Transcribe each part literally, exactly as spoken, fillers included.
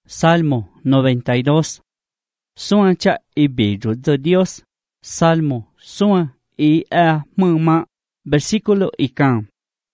Salmo noventa y dos. Sua cha y bello de Dios. Salmo sua y a mama. Versículo y cam.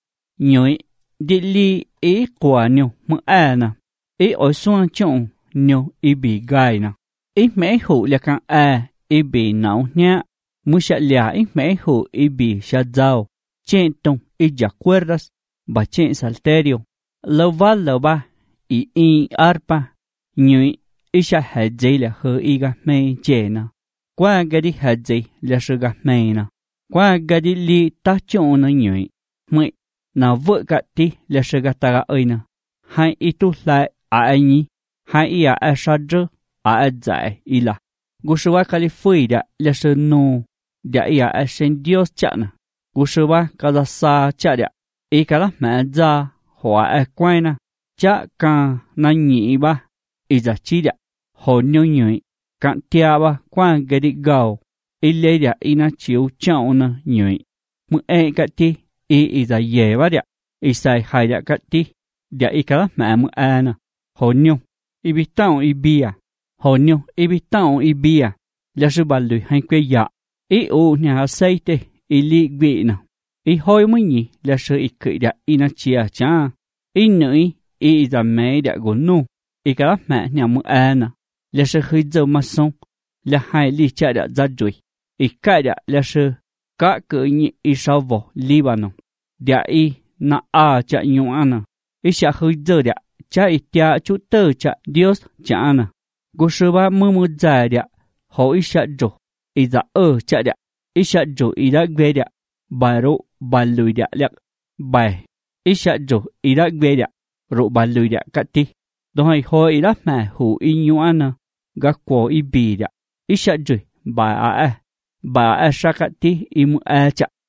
Nhoi đi li ý quả nhiều mơ à nè. Ý ổi sua chồng nhiều ý bị gai nè. Ý mẹ hụ là càng à ý bị nấu nhá. Mu xa lìa ý mẹ hụ ý bị xa dao. Trên tông ý giả cuerdas. Bà trên salterio. Lâu va lâu ba. Ý ý arpa. Nhoi ý xa hạt dây là hơ ý gà mê chê nè. Qua gà đi hạt dây là sư gà mê nè. Qua gà đi li ta chồng nè nhoi. Mày nào vợ gà tí là sư gà ta gà ơi nè. Hai ý tu lại à anh nhí. Hai ý à à xa dơ à à dạy ý là. Gu sư ba kali phơi đã là sư nô. Đã ý à à sen Dios chạ nè. Gu sư ba kà ra xa chạ đã. Ý kà là mẹ ra hóa à quay nè. Chạ kà nà nhị ba. Ý giả chi đã. Hồn nhau nhoi. Cạn tia ba qua gà đi gào. Ý lê đã ý nà chiếu chạo nè nhoi. Mụ ê gà tí. Ý ý giả dễ ba đã. Ý xài hai đã gà tí. Đã ý kà là mẹ mụ à nè. Hồn nhau. Ý bị tao ý bia. Hồn nhau. Ý bị tao ý bia. Là sư bà lùi hành quê dạ. Ý ụ nhà hà xây tê. Ý lì vị nè. Ý hôi mới nhỉ. Là sư ý kỵ đã ý nà chia chá. Ý nữ ý. Ý giả mẹ đã gỗ nô. Ý kà là mẹ nhà mụ à nè. Là sư khơi dâu mà xong. Là hai lì chá đã ra rùi. Ý cả đã là sư. Cả cỡ nhị ý sao vô Libanon. Đã ý nà à chá nhung à nè. Ý xa khơi dâu đã. Chá ý tia chú tơ chá Dios chá nè. Cô sư ba mơ mơ dài đã. Hồ ý xa rổ. Ý giả ơ chá đã. Ý xa rổ ý đã ghê đã. Bài rộ bà lùi đã lạc. Bài. Ý xa rổ ý đã ghê đã. Rộ bà lùi đã cắt tí. Đó hay hồ ý đã mẹ hủ ý nhung à nè. Gác quả ý bì đã. Ý xa rổ bà à à. Bà à xa cắt tí ý mụ à chá.